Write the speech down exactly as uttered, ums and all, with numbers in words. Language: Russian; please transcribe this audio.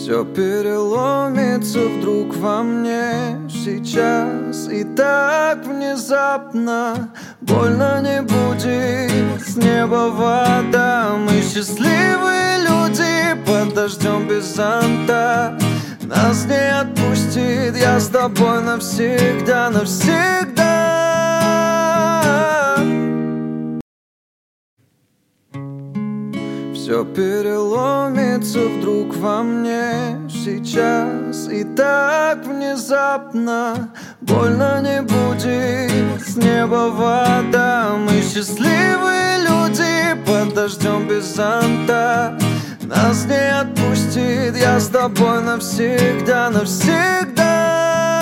Все переломится вдруг во мне сейчас, и так внезапно. Больно не будет, с неба вода. Мы счастливые люди под дождем без зонта. Нас не отпустит, я с тобой навсегда, навсегда. Все переломится вдруг во мне сейчас, и так внезапно. Больно не будет, с неба вода. Мы счастливые люди под дождем без зонта. Нас не отпустит, я с тобой навсегда, навсегда.